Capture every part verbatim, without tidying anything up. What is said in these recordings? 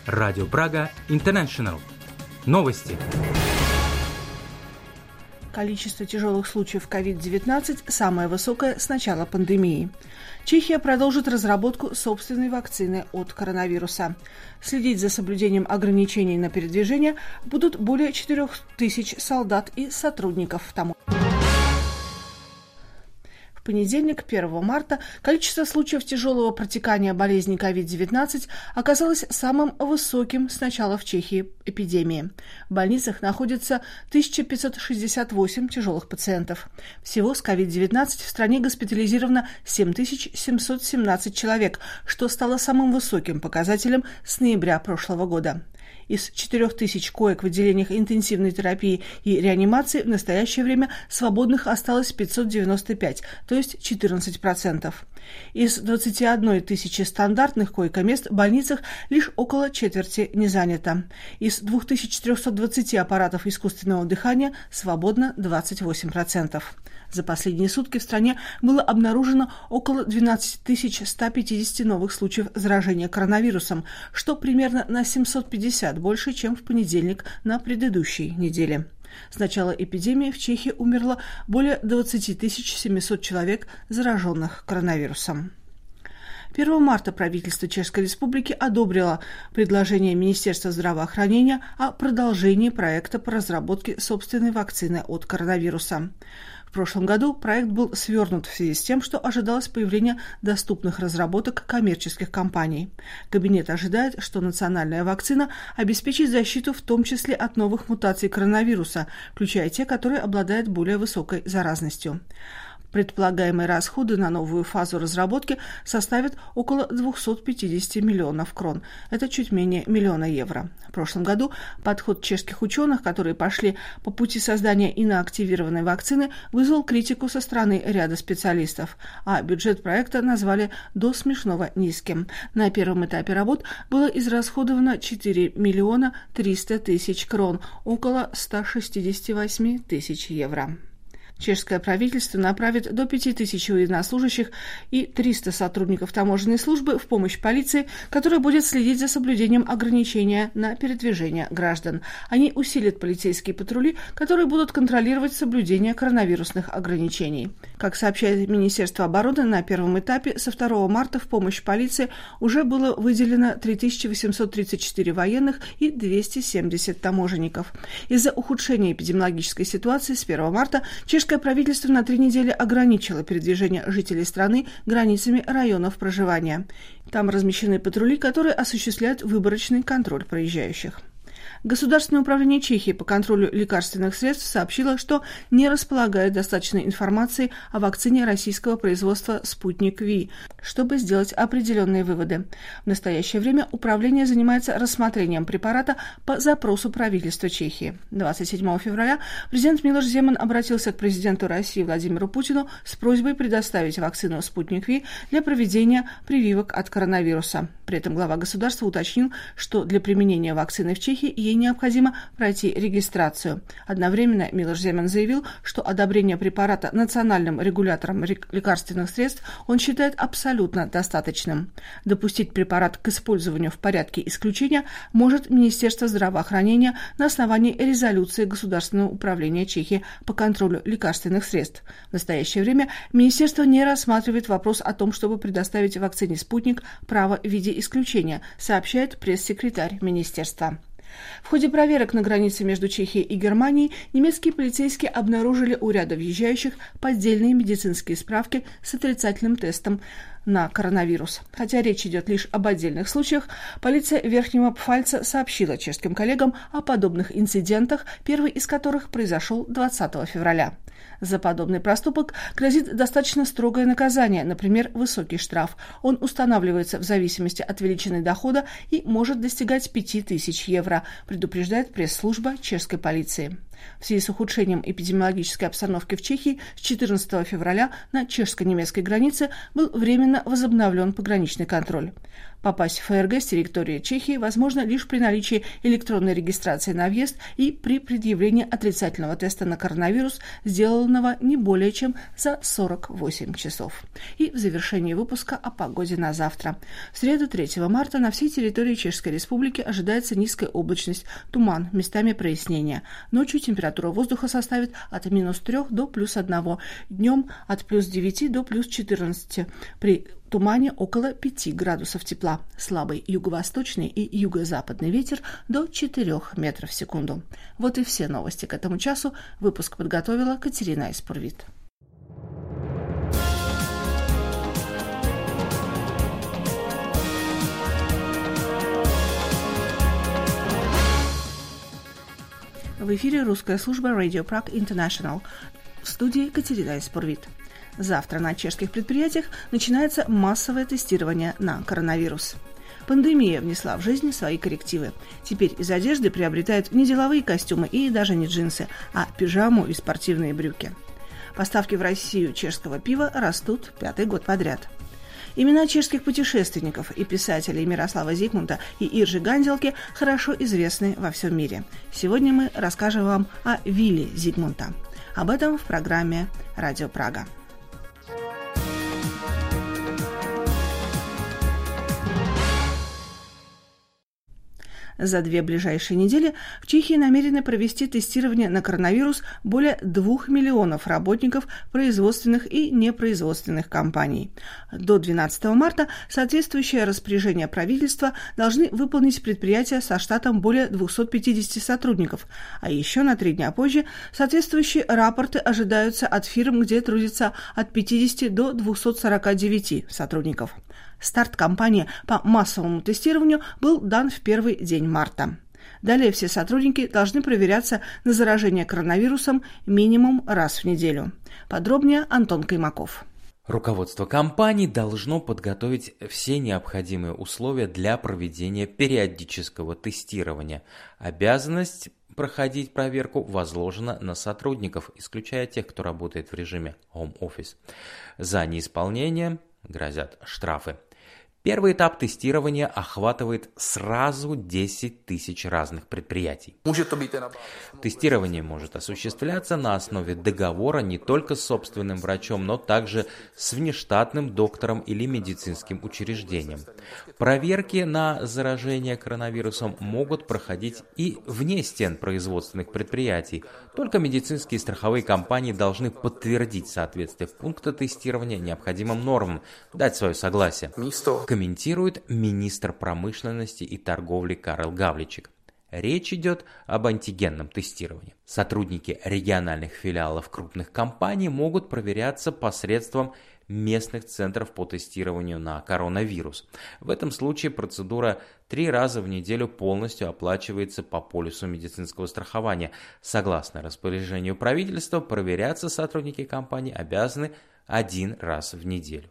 Радио Прага Интернешнл. Новости. Количество тяжелых случаев ковид девятнадцать самое высокое с начала пандемии. Чехия продолжит разработку собственной вакцины от коронавируса. Следить за соблюдением ограничений на передвижение будут более четырех тысяч солдат и сотрудников таможни. В понедельник, первого марта, количество случаев тяжелого протекания болезни ковид девятнадцать оказалось самым высоким с начала в Чехии эпидемии. В больницах находится тысяча пятьсот шестьдесят восемь тяжелых пациентов. Всего с ковид девятнадцать в стране госпитализировано семь тысяч семьсот семнадцать человек, что стало самым высоким показателем с ноября прошлого года. Из четырех тысяч коек в отделениях интенсивной терапии и реанимации в настоящее время свободных осталось пятьсот девяносто пять, то есть четырнадцать процентов. Из двадцати одной тысячи стандартных койко-мест в больницах лишь около четверти не занято. Из двух тысяч четырехсот двадцати аппаратов искусственного дыхания свободно двадцать восемь процентов. За последние сутки в стране было обнаружено около двенадцать тысяч сто пятьдесят новых случаев заражения коронавирусом, что примерно на семьсот пятьдесят больше, чем в понедельник на предыдущей неделе. С начала эпидемии в Чехии умерло более двадцать тысяч семьсот человек, зараженных коронавирусом. первого марта правительство Чешской Республики одобрило предложение Министерства здравоохранения о продолжении проекта по разработке собственной вакцины от коронавируса. В прошлом году проект был свернут в связи с тем, что ожидалось появление доступных разработок коммерческих компаний. Кабинет ожидает, что национальная вакцина обеспечит защиту в том числе от новых мутаций коронавируса, включая те, которые обладают более высокой заразностью. Предполагаемые расходы на новую фазу разработки составят около двести пятьдесят миллионов крон. Это чуть менее миллиона евро. В прошлом году подход чешских ученых, которые пошли по пути создания иноактивированной вакцины, вызвал критику со стороны ряда специалистов, а бюджет проекта назвали до смешного низким. На первом этапе работ было израсходовано четыре миллиона триста тысяч крон, около сто шестьдесят восемь тысяч евро. Чешское правительство направит до пяти тысяч военнослужащих и триста сотрудников таможенной службы в помощь полиции, которая будет следить за соблюдением ограничения на передвижение граждан. Они усилят полицейские патрули, которые будут контролировать соблюдение коронавирусных ограничений. Как сообщает Министерство обороны, на первом этапе со второго марта в помощь полиции уже было выделено три тысячи восемьсот тридцать четыре военных и двести семьдесят таможенников. Из-за ухудшения эпидемиологической ситуации с первого марта чешское правительство на три недели ограничило передвижение жителей страны границами районов проживания. Там размещены патрули, которые осуществляют выборочный контроль проезжающих. Государственное управление Чехии по контролю лекарственных средств сообщило, что не располагает достаточной информации о вакцине российского производства «Спутник Ви», чтобы сделать определенные выводы. В настоящее время управление занимается рассмотрением препарата по запросу правительства Чехии. двадцать седьмого февраля президент Милош Земан обратился к президенту России Владимиру Путину с просьбой предоставить вакцину «Спутник Ви» для проведения прививок от коронавируса. При этом глава государства уточнил, что для применения вакцины в Чехии ей необходимо пройти регистрацию. Одновременно Милош Земан заявил, что одобрение препарата национальным регулятором лекарственных средств он считает абсолютно достаточным. Допустить препарат к использованию в порядке исключения может Министерство здравоохранения на основании резолюции Государственного управления Чехии по контролю лекарственных средств. В настоящее время Министерство не рассматривает вопрос о том, чтобы предоставить вакцине «Спутник» право в виде исключения, сообщает пресс-секретарь министерства. В ходе проверок на границе между Чехией и Германией немецкие полицейские обнаружили у ряда въезжающих поддельные медицинские справки с отрицательным тестом на коронавирус. Хотя речь идет лишь об отдельных случаях, полиция Верхнего Пфальца сообщила чешским коллегам о подобных инцидентах, первый из которых произошел двадцатого февраля. За подобный проступок грозит достаточно строгое наказание, например, высокий штраф. Он устанавливается в зависимости от величины дохода и может достигать пяти тысяч евро, предупреждает пресс-служба чешской полиции. В связи с ухудшением эпидемиологической обстановки в Чехии с четырнадцатого февраля на чешско-немецкой границе был временно возобновлен пограничный контроль. Попасть в ФРГ с территории Чехии возможно лишь при наличии электронной регистрации на въезд и при предъявлении отрицательного теста на коронавирус, сделанного не более чем за сорок восемь часов. И в завершении выпуска о погоде на завтра. В среду третьего марта на всей территории Чешской Республики ожидается низкая облачность, туман, местами прояснения. Ночью температура воздуха составит от минус трех до плюс одного, днем от плюс девяти до плюс четырнадцати. При тумане около пяти градусов тепла. Слабый юго-восточный и юго-западный ветер до четырёх метров в секунду. Вот и все новости к этому часу. Выпуск подготовила Катерина Испурвит. В эфире русская служба Radio Prague International. В студии Катерина Испурвит. Завтра на чешских предприятиях начинается массовое тестирование на коронавирус. Пандемия внесла в жизнь свои коррективы. Теперь из одежды приобретают не деловые костюмы и даже не джинсы, а пижаму и спортивные брюки. Поставки в Россию чешского пива растут пятый год подряд. Имена чешских путешественников и писателей Мирослава Зигмунта и Иржи Ганделки хорошо известны во всем мире. Сегодня мы расскажем вам о вилле Зигмунта. Об этом в программе «Радио Прага». За две ближайшие недели в Чехии намерены провести тестирование на коронавирус более двух миллионов работников производственных и непроизводственных компаний. До двенадцатого марта соответствующее распоряжение правительства должны выполнить предприятия со штатом более двухсот пятидесяти сотрудников, а еще на три дня позже соответствующие рапорты ожидаются от фирм, где трудится от пятидесяти до двухсот сорока девяти сотрудников. Старт кампании по массовому тестированию был дан в первый день марта. Далее все сотрудники должны проверяться на заражение коронавирусом минимум раз в неделю. Подробнее Антон Каймаков. Руководство компании должно подготовить все необходимые условия для проведения периодического тестирования. Обязанность проходить проверку возложена на сотрудников, исключая тех, кто работает в режиме Home Office. За неисполнение грозят штрафы. Первый этап тестирования охватывает сразу десять тысяч разных предприятий. Тестирование может осуществляться на основе договора не только с собственным врачом, но также с внештатным доктором или медицинским учреждением. Проверки на заражение коронавирусом могут проходить и вне стен производственных предприятий. Только медицинские и страховые компании должны подтвердить соответствие пункта тестирования необходимым нормам, дать свое согласие. Комментирует министр промышленности и торговли Карл Гавличек. Речь идет об антигенном тестировании. Сотрудники региональных филиалов крупных компаний могут проверяться посредством местных центров по тестированию на коронавирус. В этом случае процедура три раза в неделю полностью оплачивается по полису медицинского страхования. Согласно распоряжению правительства, проверяться сотрудники компании обязаны один раз в неделю.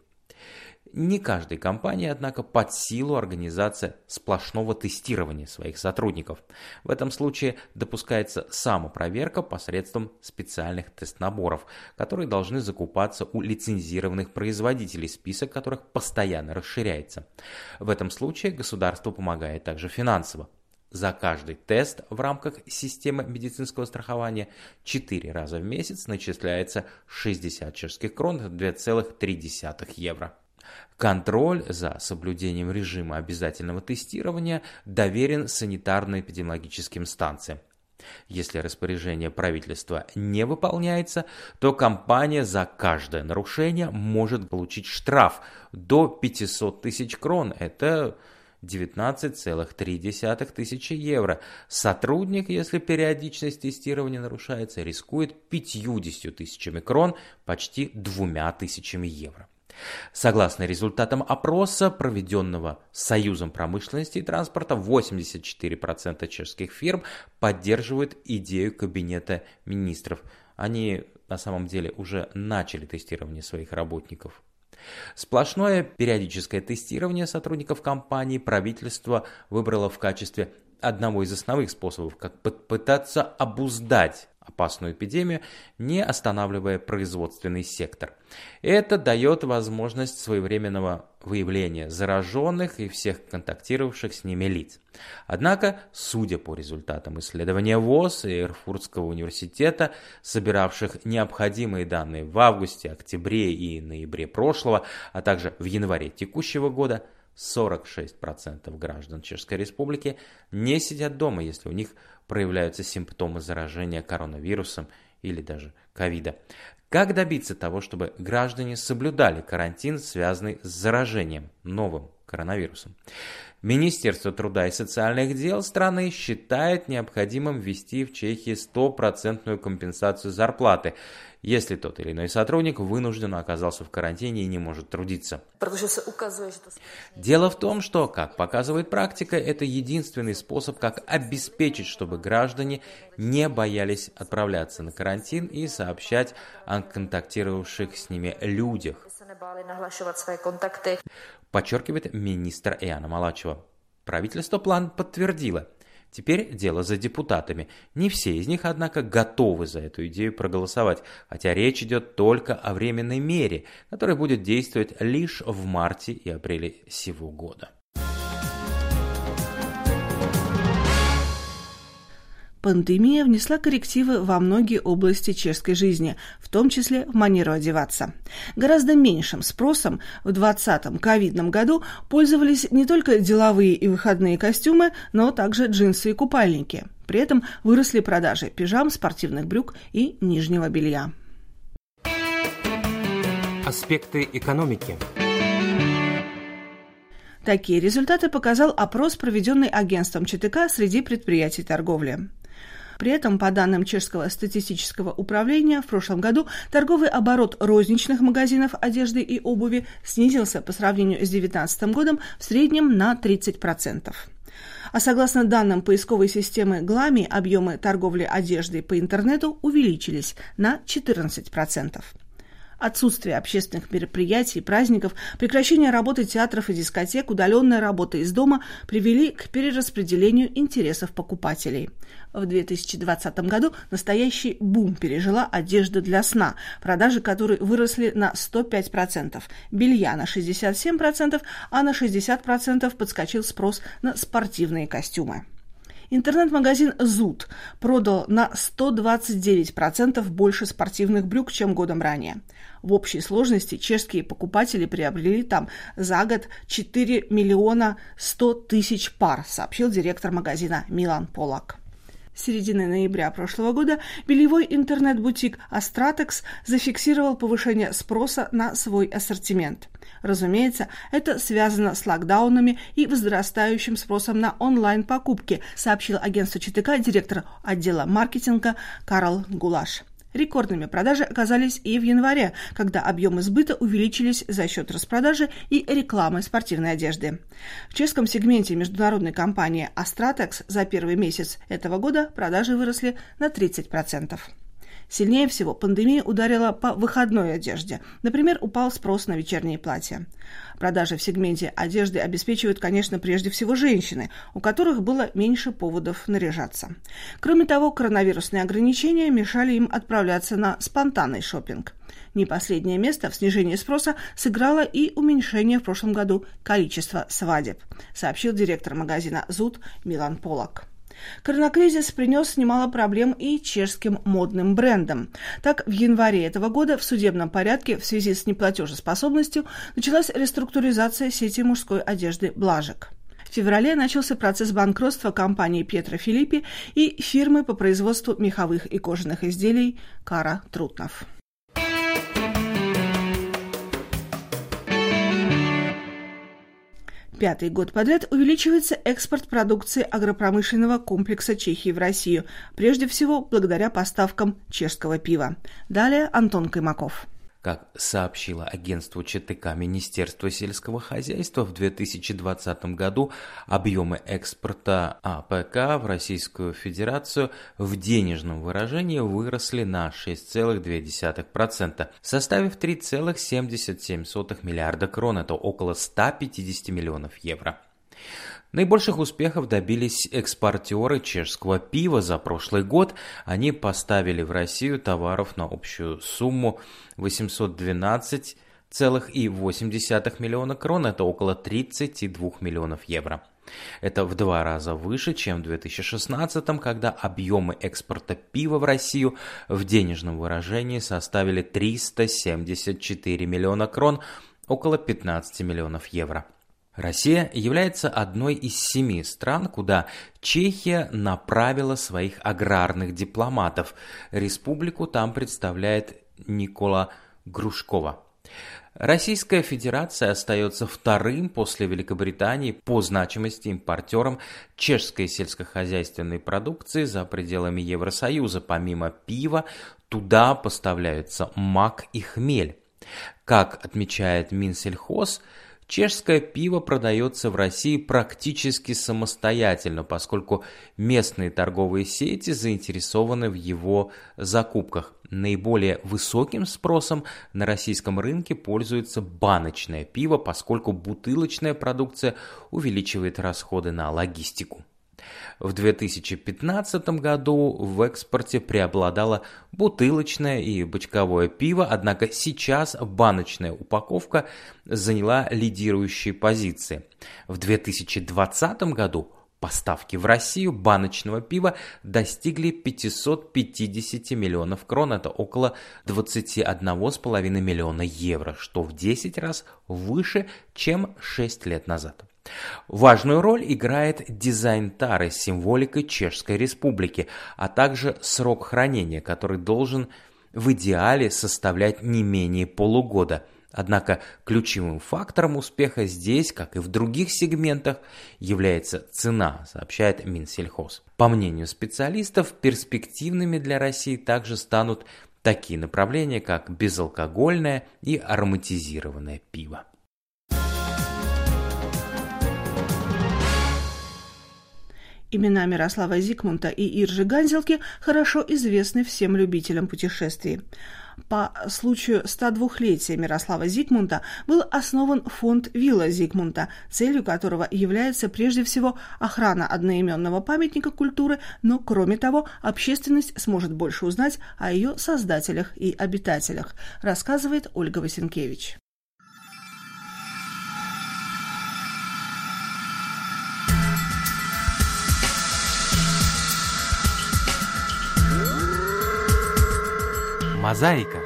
Не каждой компании, однако, под силу организация сплошного тестирования своих сотрудников. В этом случае допускается самопроверка посредством специальных тест-наборов, которые должны закупаться у лицензированных производителей, список которых постоянно расширяется. В этом случае государство помогает также финансово. За каждый тест в рамках системы медицинского страхования четыре раза в месяц начисляется шестьдесят чешских крон, две целых три десятых евро. Контроль за соблюдением режима обязательного тестирования доверен санитарно-эпидемиологическим станциям. Если распоряжение правительства не выполняется, то компания за каждое нарушение может получить штраф до пятисот тысяч крон, это девятнадцать целых три десятых тысячи евро. Сотрудник, если периодичность тестирования нарушается, рискует пятьюдесятью тысячами крон, почти двумя тысячами евро. Согласно результатам опроса, проведенного Союзом промышленности и транспорта, восемьдесят четыре процента чешских фирм поддерживают идею Кабинета министров. Они на самом деле уже начали тестирование своих работников. Сплошное периодическое тестирование сотрудников компании правительство выбрало в качестве одного из основных способов, как попытаться обуздать опасную эпидемию, не останавливая производственный сектор. Это дает возможность своевременного выявления зараженных и всех контактировавших с ними лиц. Однако, судя по результатам исследования ВОЗ и Эрфуртского университета, собиравших необходимые данные в августе, октябре и ноябре прошлого, а также в январе текущего года, сорок шесть процентов граждан Чешской Республики не сидят дома, если у них проявляются симптомы заражения коронавирусом или даже ковида. Как добиться того, чтобы граждане соблюдали карантин, связанный с заражением новым коронавирусом? Министерство труда и социальных дел страны считает необходимым ввести в Чехии стопроцентную компенсацию зарплаты, если тот или иной сотрудник вынужденно оказался в карантине и не может трудиться. Дело в том, что, как показывает практика, это единственный способ, как обеспечить, чтобы граждане не боялись отправляться на карантин и сообщать о контактировавших с ними людях, подчеркивает министр Яна Малачева. Правительство план подтвердило. Теперь дело за депутатами. Не все из них, однако, готовы за эту идею проголосовать, хотя речь идет только о временной мере, которая будет действовать лишь в марте и апреле сего года. Пандемия внесла коррективы во многие области чешской жизни, в том числе в манеру одеваться. Гораздо меньшим спросом в двадцатом ковидном году пользовались не только деловые и выходные костюмы, но также джинсы и купальники. При этом выросли продажи пижам, спортивных брюк и нижнего белья. Аспекты экономики. Такие результаты показал опрос, проведенный агентством ЧТК среди предприятий торговли. При этом, по данным Чешского статистического управления, в прошлом году торговый оборот розничных магазинов одежды и обуви снизился по сравнению с две тысячи девятнадцатым годом в среднем на тридцать процентов. А согласно данным поисковой системы Глами, объемы торговли одеждой по интернету увеличились на четырнадцать процентов. Отсутствие общественных мероприятий, праздников, прекращение работы театров и дискотек, удаленная работа из дома привели к перераспределению интересов покупателей. В две тысячи двадцатом году настоящий бум пережила одежда для сна, продажи которой выросли на сто пять процентов, белья на шестьдесят семь процентов, а на шестьдесят процентов подскочил спрос на спортивные костюмы. Интернет-магазин «Зуд» продал на сто двадцать девять процентов больше спортивных брюк, чем годом ранее. В общей сложности чешские покупатели приобрели там за год четыре миллиона сто тысяч пар, сообщил директор магазина Милан Полак. С середины ноября прошлого года бельевой интернет-бутик «Астратекс» зафиксировал повышение спроса на свой ассортимент. Разумеется, это связано с локдаунами и возрастающим спросом на онлайн-покупки, сообщил агентству ЧТК директор отдела маркетинга Карл Гулаш. Рекордными продажи оказались и в январе, когда объемы сбыта увеличились за счет распродажи и рекламы спортивной одежды. В чешском сегменте международной компании «Астратекс» за первый месяц этого года продажи выросли на тридцать процентов. Сильнее всего пандемия ударила по выходной одежде. Например, упал спрос на вечерние платья. Продажи в сегменте одежды обеспечивают, конечно, прежде всего женщины, у которых было меньше поводов наряжаться. Кроме того, коронавирусные ограничения мешали им отправляться на спонтанный шопинг. Не последнее место в снижении спроса сыграло и уменьшение в прошлом году количества свадеб, сообщил директор магазина «Зуд» Милан Полак. Коронакризис принес немало проблем и чешским модным брендам. Так, в январе этого года в судебном порядке в связи с неплатежеспособностью началась реструктуризация сети мужской одежды «Блажек». В феврале начался процесс банкротства компании Пьетро Филиппи и фирмы по производству меховых и кожаных изделий Кара Трутнов. Пятый год подряд увеличивается экспорт продукции агропромышленного комплекса Чехии в Россию, прежде всего благодаря поставкам чешского пива. Далее Антон Каймаков. Как сообщило агентству ЧТК Министерство сельского хозяйства, в две тысячи двадцатом году объемы экспорта АПК в Российскую Федерацию в денежном выражении выросли на шесть целых две десятых процента, составив три целых семьдесят семь сотых миллиарда крон, это около ста пятидесяти миллионов евро. Наибольших успехов добились экспортеры чешского пива за прошлый год. Они поставили в Россию товаров на общую сумму восемьсот двенадцать целых восемь десятых миллиона крон, это около тридцать два миллионов евро. Это в два раза выше, чем в две тысячи шестнадцатом, когда объемы экспорта пива в Россию в денежном выражении составили триста семьдесят четыре миллиона крон, около пятнадцать миллионов евро. Россия является одной из семи стран, куда Чехия направила своих аграрных дипломатов. Республику там представляет Никола Грушкова. Российская Федерация остается вторым после Великобритании по значимости импортером чешской сельскохозяйственной продукции за пределами Евросоюза. Помимо пива, туда поставляются мак и хмель. Как отмечает Минсельхоз, чешское пиво продается в России практически самостоятельно, поскольку местные торговые сети заинтересованы в его закупках. Наиболее высоким спросом на российском рынке пользуется баночное пиво, поскольку бутылочная продукция увеличивает расходы на логистику. В две тысячи пятнадцатом году в экспорте преобладало бутылочное и бочковое пиво, однако сейчас баночная упаковка заняла лидирующие позиции. В две тысячи двадцатом году поставки в Россию баночного пива достигли пятьсот пятьдесят миллионов крон, это около двадцать один целых пять десятых миллиона евро, что в десять раз выше, чем шесть лет назад. Важную роль играет дизайн тары с символикой Чешской Республики, а также срок хранения, который должен в идеале составлять не менее полугода. Однако ключевым фактором успеха здесь, как и в других сегментах, является цена, сообщает Минсельхоз. По мнению специалистов, перспективными для России также станут такие направления, как безалкогольное и ароматизированное пиво. Имена Мирослава Зигмунта и Иржи Ганзелки хорошо известны всем любителям путешествий. По случаю ста двухлетия Мирослава Зигмунта был основан фонд Вилла Зигмунта, целью которого является прежде всего охрана одноименного памятника культуры, но кроме того общественность сможет больше узнать о ее создателях и обитателях, рассказывает Ольга Васенкевич. Мозаика.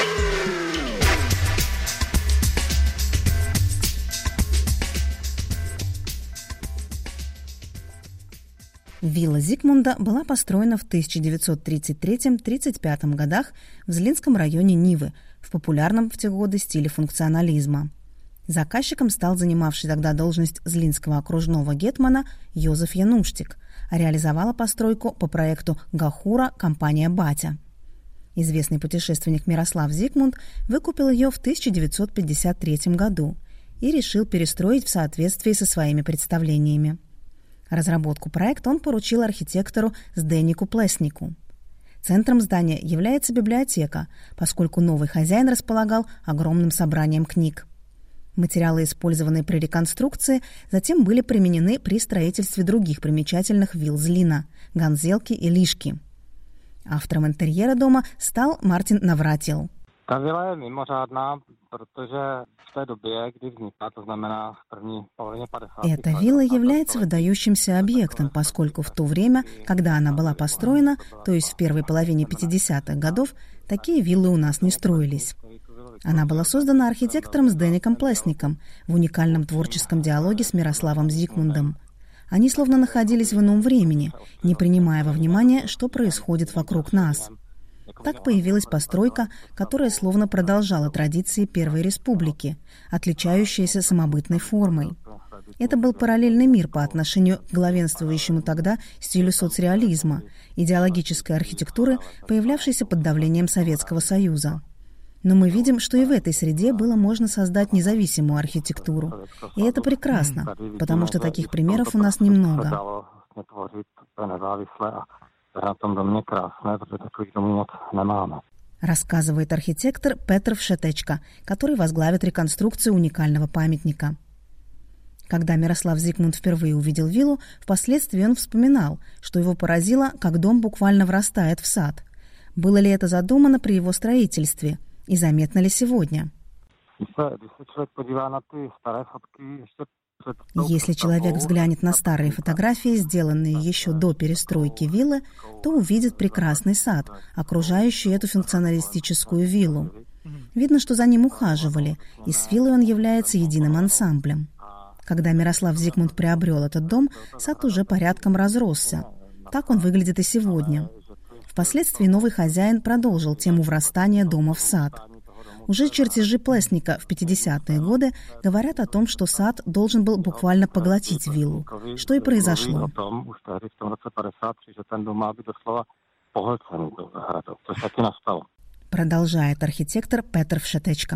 Вилла Зигмунда была построена в тысяча девятьсот тридцать третьем — тридцать пятом годах в Злинском районе Нивы в популярном в те годы стиле функционализма. Заказчиком стал занимавший тогда должность Злинского окружного гетмана Йозеф Януштик, а реализовала постройку по проекту Гахура компания «Батя». Известный путешественник Мирослав Зигмунд выкупил ее в тысяча девятьсот пятьдесят третьем году и решил перестроить в соответствии со своими представлениями. Разработку проекта он поручил архитектору Зденику Плеснику. Центром здания является библиотека, поскольку новый хозяин располагал огромным собранием книг. Материалы, использованные при реконструкции, затем были применены при строительстве других примечательных вилл Злина – Ганзелки и Лишки. Автором интерьера дома стал Мартин Навратил. Ta vila je mimořádná, protože v té době, kdy vznikla, to znamená v první polovině padesátých let. Эта вилла является выдающимся объектом, поскольку в то время, когда она была построена, то есть в первой половине пятидесятых годов, такие виллы у нас не строились. Она была создана архитектором Зdeником Плесником в уникальном творческом диалоге с Мирославом Зигмундом. Они словно находились в ином времени, не принимая во внимание, что происходит вокруг нас. Так появилась постройка, которая словно продолжала традиции Первой Республики, отличающаяся самобытной формой. Это был параллельный мир по отношению к главенствующему тогда стилю соцреализма, идеологической архитектуры, появлявшейся под давлением Советского Союза. Но мы видим, что и в этой среде было можно создать независимую архитектуру. И это прекрасно, потому что таких примеров у нас немного. Рассказывает архитектор Петр Вшетечка, который возглавит реконструкцию уникального памятника. Когда Мирослав Зигмунд впервые увидел виллу, впоследствии он вспоминал, что его поразило, как дом буквально врастает в сад. Было ли это задумано при его строительстве? И заметно ли сегодня? Если человек взглянет на старые фотографии, сделанные еще до перестройки виллы, то увидит прекрасный сад, окружающий эту функционалистическую виллу. Видно, что за ним ухаживали, и с виллой он является единым ансамблем. Когда Мирослав Зигмунд приобрел этот дом, сад уже порядком разросся. Так он выглядит и сегодня. Впоследствии новый хозяин продолжил тему врастания дома в сад. Уже чертежи Плесника в пятидесятые годы говорят о том, что сад должен был буквально поглотить виллу, что и произошло. Продолжает архитектор Петр Вшетечка.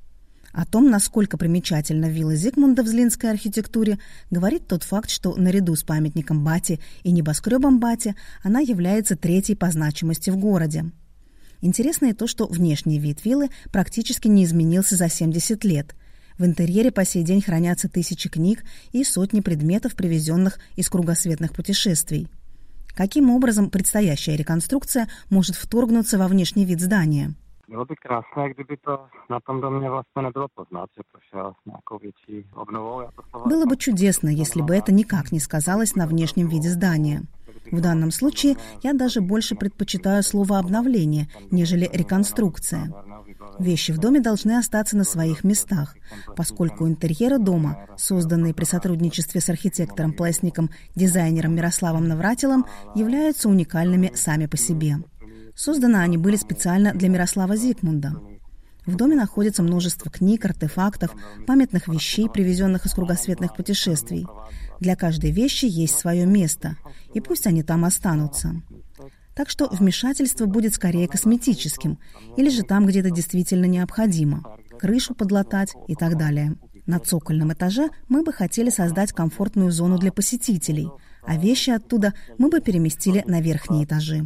О том, насколько примечательна вилла Зигмунда в злинской архитектуре, говорит тот факт, что наряду с памятником Бати и небоскребом Бати она является третьей по значимости в городе. Интересно и то, что внешний вид виллы практически не изменился за семьдесят лет. В интерьере по сей день хранятся тысячи книг и сотни предметов, привезенных из кругосветных путешествий. Каким образом предстоящая реконструкция может вторгнуться во внешний вид здания? Bylo by krásné, kdyby to na tom domě vlastně nebylo poznat, že prošel s nějakou větší obnovou. Было бы чудесно, если бы это никак не сказалось на внешнем виде здания. В данном случае я даже больше предпочитаю слово «обновление», нежели «реконструкция». Вещи в доме должны остаться на своих местах, поскольку интерьеры дома, созданные при сотрудничестве с архитектором Плесником, дизайнером Мирославом Навратилом, являются уникальными сами по себе. Созданы они были специально для Мирослава Зигмунда. В доме находится множество книг, артефактов, памятных вещей, привезенных из кругосветных путешествий. Для каждой вещи есть свое место, и пусть они там останутся. Так что вмешательство будет скорее косметическим, или же там, где это действительно необходимо. Крышу подлатать и так далее. На цокольном этаже мы бы хотели создать комфортную зону для посетителей, а вещи оттуда мы бы переместили на верхние этажи.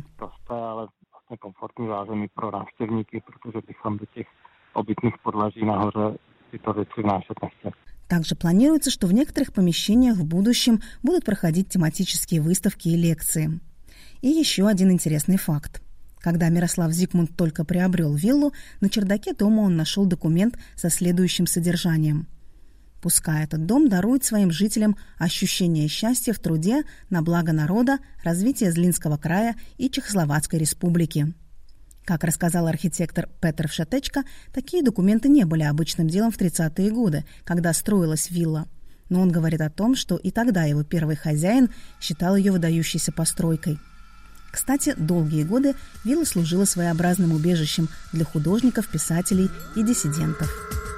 Komfortní zázemí pro návštěvníky, protože bychom do těch obytných podlaží nahoře tyto věci vnášet nechtěli. Также планируется, что в некоторых помещениях в будущем будут проходить тематические выставки и лекции. И еще один интересный факт. Когда Мирослав Зигмунд только приобрел виллу, на чердаке дома он нашел документ со следующим содержанием. Пускай этот дом дарует своим жителям ощущение счастья в труде на благо народа, развитие Злинского края и Чехословацкой республики. Как рассказал архитектор Петр Вшетечка, такие документы не были обычным делом в тридцатые годы, когда строилась вилла. Но он говорит о том, что и тогда его первый хозяин считал ее выдающейся постройкой. Кстати, долгие годы вилла служила своеобразным убежищем для художников, писателей и диссидентов.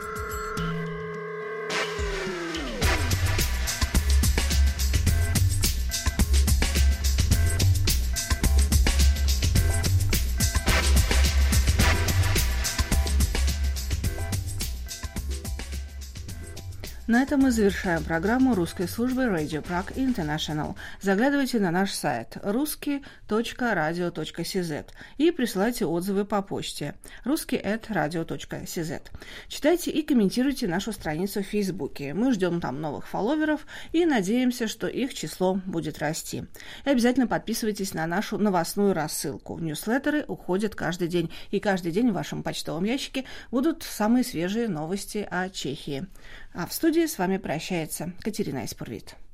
На этом мы завершаем программу русской службы Radio Prague International. Заглядывайте на наш сайт русский точка радио точка си зет и присылайте отзывы по почте русский эт радио точка си зет. Читайте и комментируйте нашу страницу в Фейсбуке. Мы ждем там новых фолловеров и надеемся, что их число будет расти. И обязательно подписывайтесь на нашу новостную рассылку. Ньюслеттеры уходят каждый день, и каждый день в вашем почтовом ящике будут самые свежие новости о Чехии. А в студии с вами прощается Катерина Испурвит.